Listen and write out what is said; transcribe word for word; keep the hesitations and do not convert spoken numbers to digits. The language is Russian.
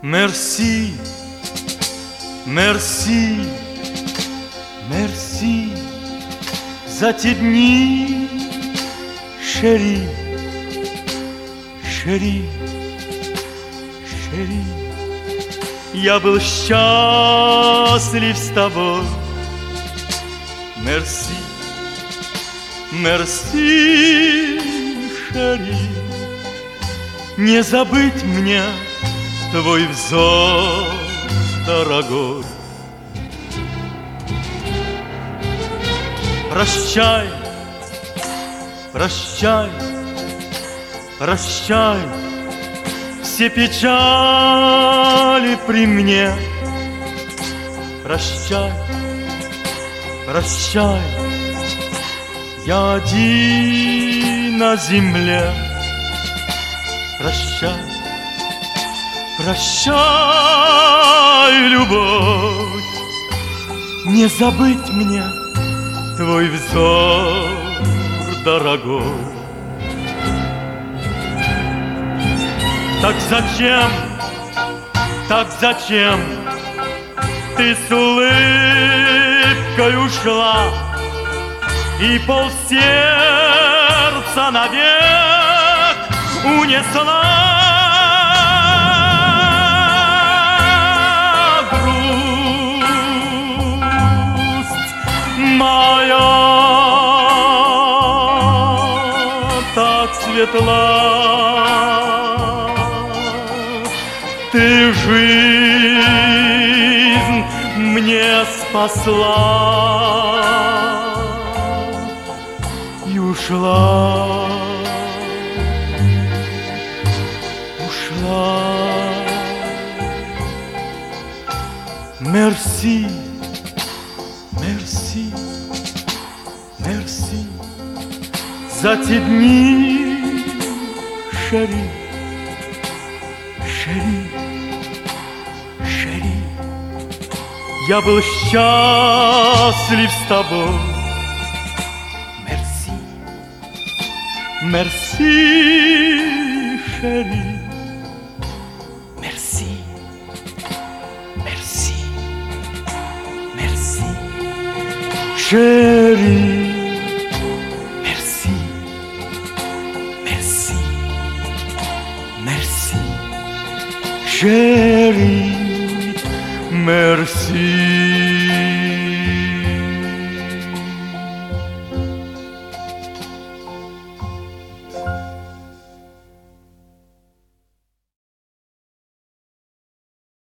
Merci, merci, merci за те дни, шери, шери, шери. Я был счастлив с тобой. Merci, merci, шери. Не забыть мне твой взор, дорогой. Прощай, прощай, прощай, все печали при мне. Прощай, прощай, я один на земле. Прощай, прощай, любовь, не забыть мне твой взор, дорогой. Так зачем, так зачем ты с улыбкой ушла и полсердца навек унесла? Моя так светла, ты жизнь мне спасла и ушла, ушла. Merci, merci, merci за те дни, шери, шери, шери. Я был счастлив с тобой. Merci, merci, шери. Merci, merci, merci, шери. Merci, chérie, merci.